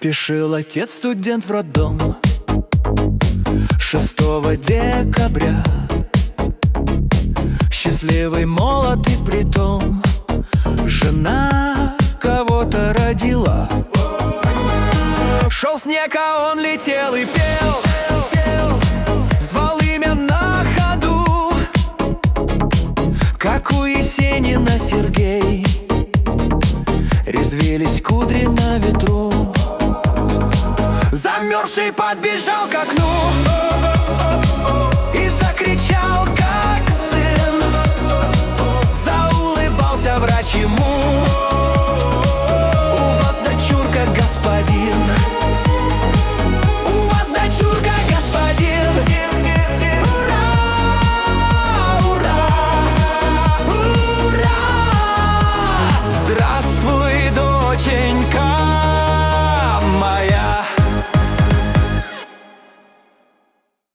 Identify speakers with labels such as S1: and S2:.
S1: Спешил отец, студент, в роддом 6 декабря. Счастливый, молод и притом жена кого-то родила. Шел снег, а он летел и пел, звал имя на ходу, как у Есенина Сергей. Резвились кудри на ветру. Замерзший подбежал к окну.